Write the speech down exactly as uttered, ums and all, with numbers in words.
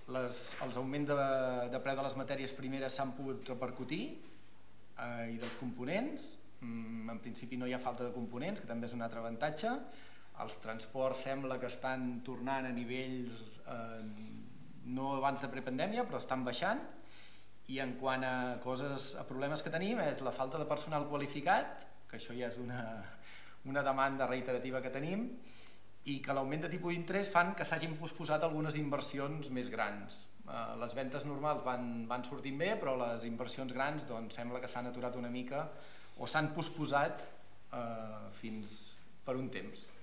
les, els augments de, de preu de les matèries primeres s'han pogut repercutir eh, i dels components. Mm, en principi no hi ha falta de components, que també és un altre avantatge. Els transports sembla que estan tornant a nivells eh, no abans de prepandèmia, però estan baixant. I en quant a coses, a problemes que tenim, és la falta de personal qualificat, que això ja és una, una demanda reiterativa que tenim, i que l'augment de tipus d'interès fan que s'hagin posposat algunes inversions més grans. Eh, les ventes normals van, van sortint bé, però les inversions grans doncs, sembla que s'han aturat una mica o s'han posposat eh, fins per un temps.